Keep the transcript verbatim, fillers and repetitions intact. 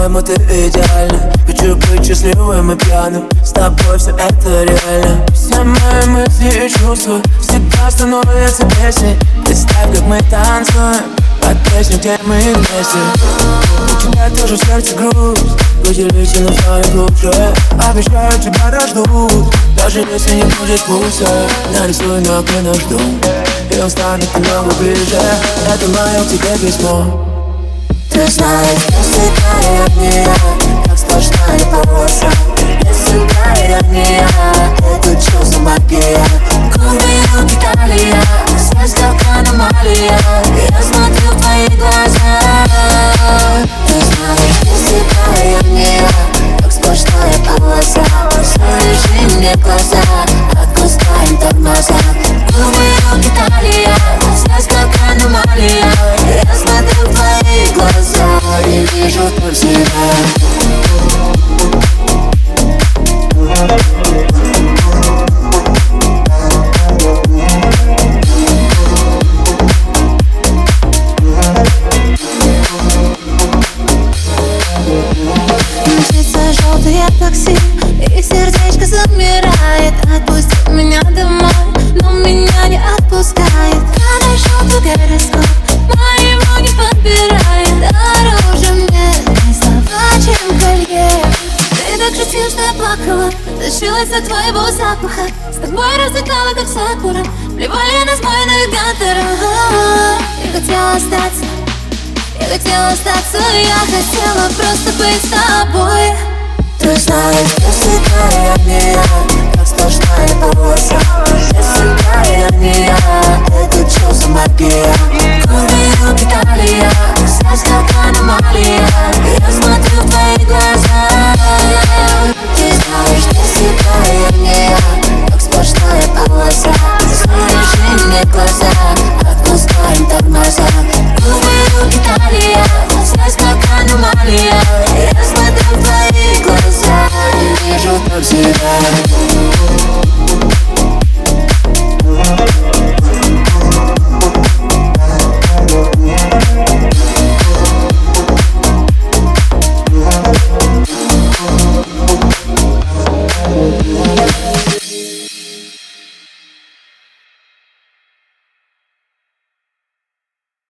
По-моему, ты идеальна. Хочу быть счастливым и пьяным. С тобой все это реально. Все мои мысли и чувства всегда становятся песней. Представь, как мы танцуем под песню, где мы вместе. У тебя тоже в сердце грусть. Поделись и назовем глубже. Обещаю, тебя дождут. Даже если не будет вкуса, нарисуй на окне наш дом, и он станет немного ближе. Это мое к тебе письмо. Ты знаешь, если горят меня, как сплошная полоса. Если горят меня, это чувство магия. Губы, руки, талия, связь как аномалия. Я смотрю в твои глаза. Ты знаешь, если горят меня, как сплошная полоса. Завяжи мне глаза, отпускаем тормоза. Губы, руки, талия, связь как аномалия. Я смотрю в твои глаза и вижу только себя. Мчится желтое такси, и сердечко замирает. Отпусти меня домой, но меня не отпускает. Хорошо, твой гороскоп моего не подбирает. Дороже мне не слова, чем колье. Ты так красив, что я плакала, тащилась от твоего запаха. С тобой расцветала, как сакура, плевали на мой навигатор. Я хотела остаться, я хотела остаться, я хотела просто быть с тобой. Ты знаешь, если горят меня,